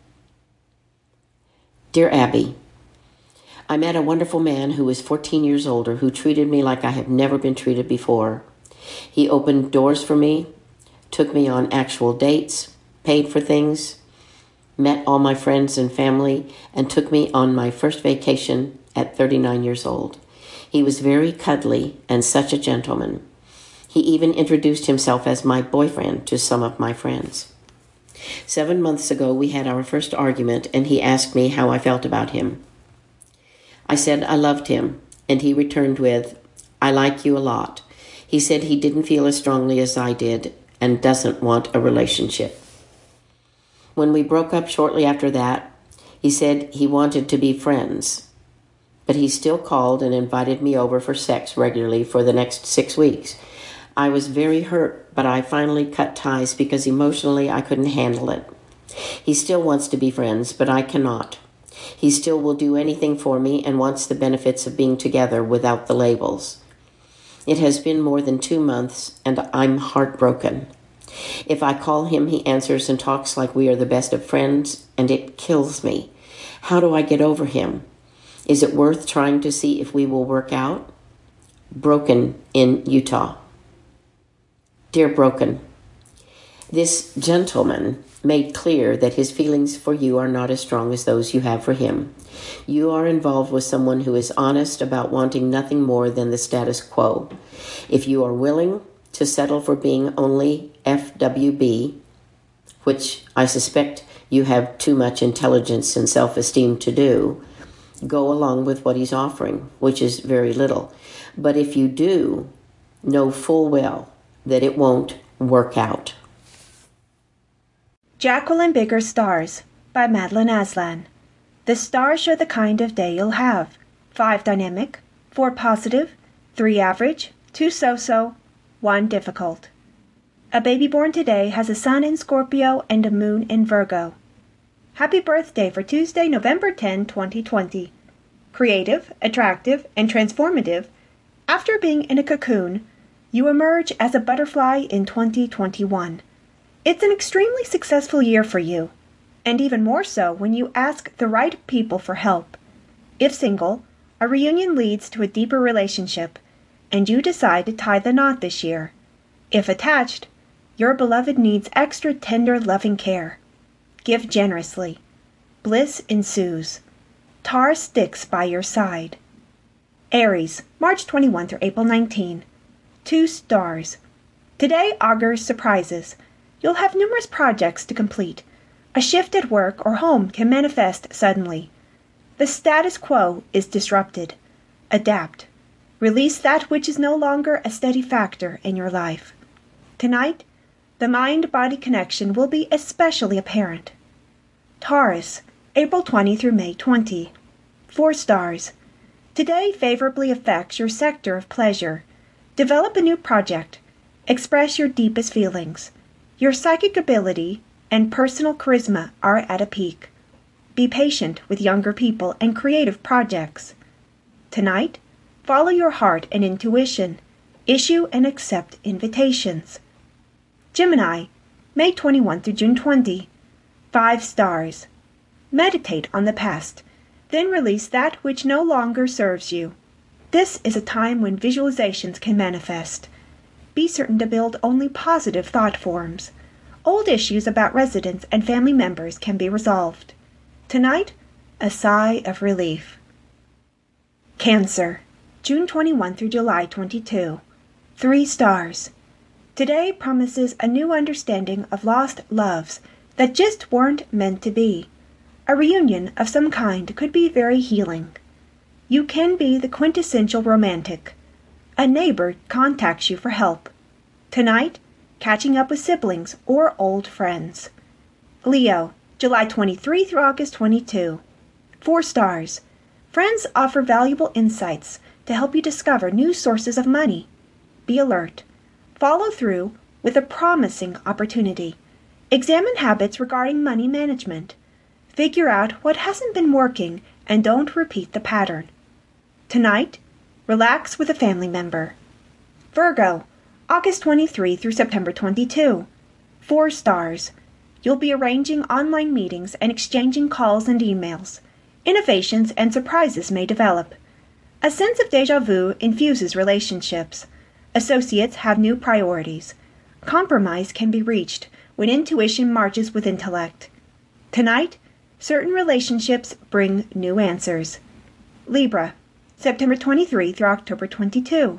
Dear Abby, I met a wonderful man who was fourteen years older who treated me like I have never been treated before. He opened doors for me, took me on actual dates, paid for things, met all my friends and family, and took me on my first vacation at thirty-nine years old. He was very cuddly and such a gentleman. He even introduced himself as my boyfriend to some of my friends. Seven months ago, we had our first argument, and he asked me how I felt about him. I said I loved him, and he returned with, I like you a lot. He said he didn't feel as strongly as I did and doesn't want a relationship. When we broke up shortly after that, he said he wanted to be friends, but he still called and invited me over for sex regularly for the next six weeks. I was very hurt, but I finally cut ties because emotionally I couldn't handle it. He still wants to be friends, but I cannot. He still will do anything for me and wants the benefits of being together without the labels. It has been more than two months, and I'm heartbroken. If I call him, he answers and talks like we are the best of friends, and it kills me. How do I get over him? Is it worth trying to see if we will work out? Broken in Utah. Dear Broken, this gentleman made clear that his feelings for you are not as strong as those you have for him. You are involved with someone who is honest about wanting nothing more than the status quo. If you are willing to settle for being only F W B, which I suspect you have too much intelligence and self-esteem to do, go along with what he's offering, which is very little. But if you do, know full well that it won't work out. Jacqueline Bigger's Stars by Madeline Aslan. The stars show the kind of day you'll have. Five dynamic, four positive, three average, two so-so, one difficult. A baby born today has a sun in Scorpio and a moon in Virgo. Happy birthday for Tuesday, November tenth, twenty twenty. Creative, attractive, and transformative, after being in a cocoon, you emerge as a butterfly in twenty twenty-one. It's an extremely successful year for you, and even more so when you ask the right people for help. If single, a reunion leads to a deeper relationship, and you decide to tie the knot this year. If attached, your beloved needs extra tender, loving care. Give generously. Bliss ensues. Tar sticks by your side. Aries, March twenty-first through April nineteenth. Two stars. Today augurs surprises. You'll have numerous projects to complete. A shift at work or home can manifest suddenly. The status quo is disrupted. Adapt. Release that which is no longer a steady factor in your life. Tonight, the mind-body connection will be especially apparent. Taurus, April twentieth through May twentieth. Four stars. Today favorably affects your sector of pleasure. Develop a new project. Express your deepest feelings. Your psychic ability and personal charisma are at a peak. Be patient with younger people and creative projects. Tonight, follow your heart and intuition. Issue and accept invitations. Gemini, May twenty-first through June twentieth. Five stars. Meditate on the past, then release that which no longer serves you. This is a time when visualizations can manifest. Be certain to build only positive thought forms. Old issues about residents and family members can be resolved. Tonight, a sigh of relief. Cancer, June twenty-first through July twenty-second. Three stars. Today promises a new understanding of lost loves that just weren't meant to be. A reunion of some kind could be very healing. You can be the quintessential romantic. A neighbor contacts you for help. Tonight, catching up with siblings or old friends. Leo, July twenty-third through August twenty-second. Four stars. Friends offer valuable insights to help you discover new sources of money. Be alert. Follow through with a promising opportunity. Examine habits regarding money management. Figure out what hasn't been working and don't repeat the pattern. Tonight, relax with a family member. Virgo, August twenty-third through September twenty-second. Four stars. You'll be arranging online meetings and exchanging calls and emails. Innovations and surprises may develop. A sense of déjà vu infuses relationships. Associates have new priorities. Compromise can be reached when intuition marches with intellect. Tonight, certain relationships bring new answers. Libra, September twenty-third through October twenty-second.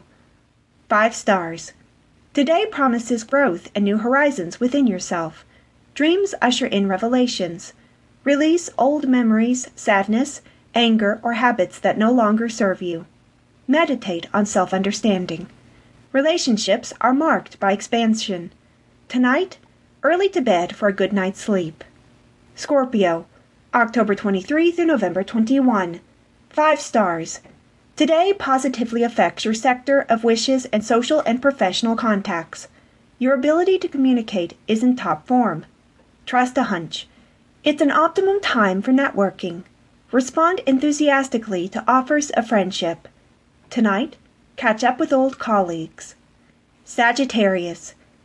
Five stars. Today promises growth and new horizons within yourself. Dreams usher in revelations. Release old memories, sadness, anger, or habits that no longer serve you. Meditate on self-understanding. Relationships are marked by expansion. Tonight, early to bed for a good night's sleep. Scorpio, October twenty-third through November twenty-first. Five stars. Today positively affects your sector of wishes and social and professional contacts. Your ability to communicate is in top form. Trust a hunch. It's an optimum time for networking. Respond enthusiastically to offers of friendship. Tonight, catch up with old colleagues. Sagittarius,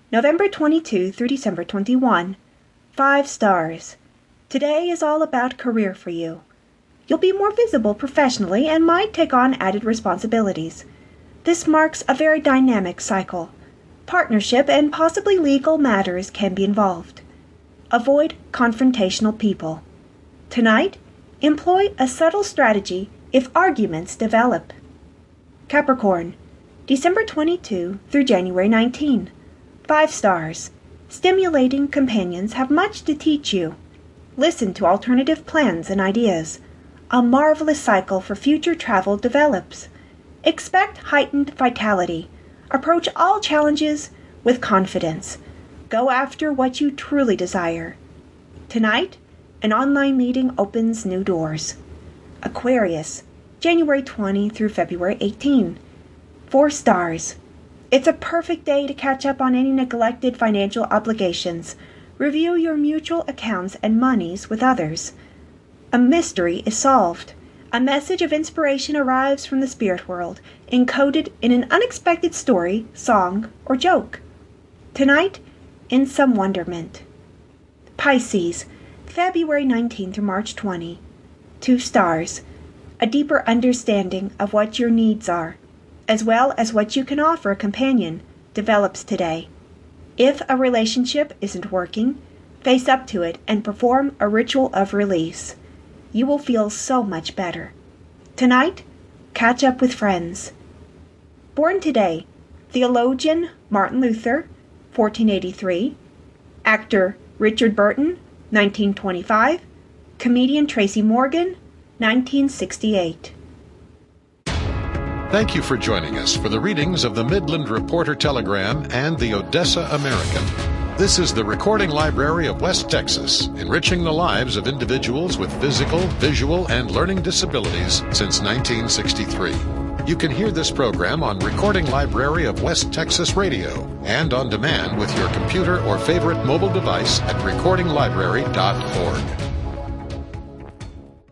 November twenty-second through December twenty-first. Five stars. Today is all about career for you. You'll be more visible professionally and might take on added responsibilities. This marks a very dynamic cycle. Partnership and possibly legal matters can be involved. Avoid confrontational people. Tonight, employ a subtle strategy if arguments develop. Capricorn, December twenty-second through January nineteenth. Five stars. Stimulating companions have much to teach you. Listen to alternative plans and ideas. A marvelous cycle for future travel develops. Expect heightened vitality. Approach all challenges with confidence. Go after what you truly desire. Tonight, an online meeting opens new doors. Aquarius, January twentieth through February eighteenth. Four stars. It's a perfect day to catch up on any neglected financial obligations. Review your mutual accounts and monies with others. A mystery is solved. A message of inspiration arrives from the spirit world, encoded in an unexpected story, song, or joke. Tonight, in some wonderment. Pisces, February nineteenth through March twentieth. Two stars. A deeper understanding of what your needs are, as well as what you can offer a companion, develops today. If a relationship isn't working, face up to it and perform a ritual of release. You will feel so much better. Tonight, catch up with friends. Born today, theologian Martin Luther, fourteen eighty-three, actor Richard Burton, nineteen twenty-five, comedian Tracy Morgan, nineteen sixty-eight. Thank you for joining us for the readings of the Midland Reporter Telegram and the Odessa American. This is the Recording Library of West Texas, enriching the lives of individuals with physical, visual, and learning disabilities since nineteen sixty-three. You can hear this program on Recording Library of West Texas Radio and on demand with your computer or favorite mobile device at recording library dot org.